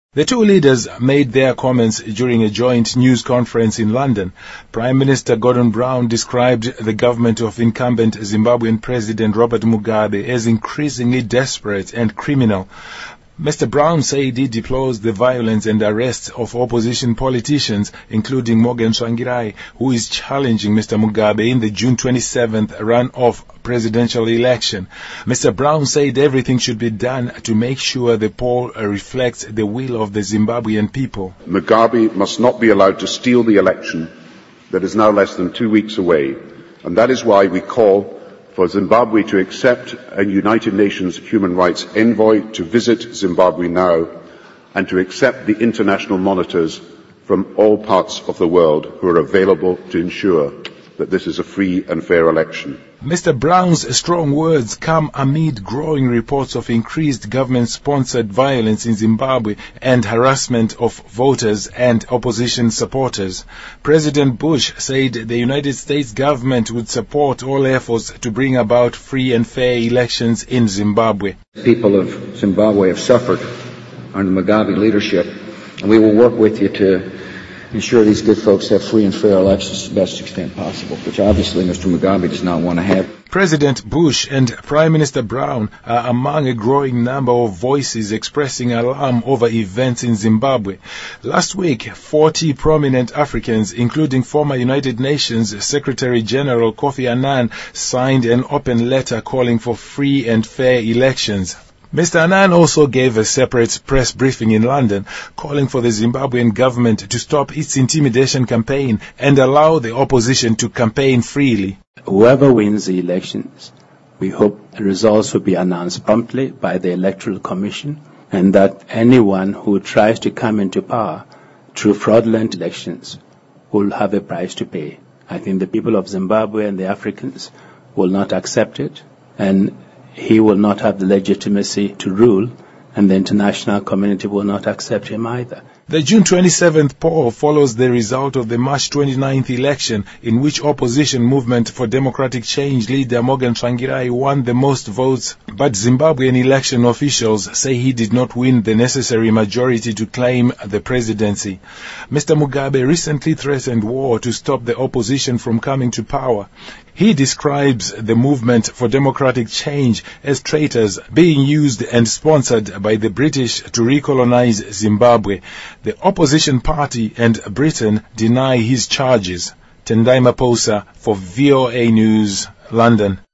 The two leaders made their comments during a joint news conference in London. Prime Minister Gordon Brown described the government of incumbent Zimbabwean President Robert Mugabe as increasingly desperate and criminal. Mr. Brown said he deplores the violence and arrests of opposition politicians, including Morgan Tsvangirai, who is challenging Mr. Mugabe in the June 27th runoff presidential election. Mr. Brown said everything should be done to make sure the poll reflects the will of the Zimbabwean people. Mugabe must not be allowed to steal the election that is now less than 2 weeks away, and that is why we call for Zimbabwe to accept a United Nations human rights envoy to visit Zimbabwe now, and to accept the international monitors from all parts of the world who are available to ensure that this is a free and fair election. Mr. Brown's strong words come amid growing reports of increased government-sponsored violence in Zimbabwe and harassment of voters and opposition supporters. President Bush said the United States government would support all efforts to bring about free and fair elections in Zimbabwe. People of Zimbabwe have suffered under Mugabe leadership, and we will work with you to ensure these good folks have free and fair elections to the best extent possible, which obviously Mr. Mugabe does not want to have. President Bush and Prime Minister Brown are among a growing number of voices expressing alarm over events in Zimbabwe. Last week, 40 prominent Africans, including former United Nations Secretary General Kofi Annan, signed an open letter calling for free and fair elections. Mr. Annan also gave a separate press briefing in London, calling for the Zimbabwean government to stop its intimidation campaign and allow the opposition to campaign freely. Whoever wins the elections, we hope the results will be announced promptly by the Electoral Commission, and that anyone who tries to come into power through fraudulent elections will have a price to pay. I think the people of Zimbabwe and the Africans will not accept it, and he will not have the legitimacy to rule, and the international community will not accept him either. The June 27th poll follows the result of the March 29th election, in which opposition Movement for Democratic Change leader Morgan Tsvangirai won the most votes, but Zimbabwean election officials say he did not win the necessary majority to claim the presidency. Mr. Mugabe recently threatened war to stop the opposition from coming to power. He describes the Movement for Democratic Change as traitors being used and sponsored by the British to recolonize Zimbabwe. The opposition party and Britain deny his charges. Tendai Maposa for VOA News, London.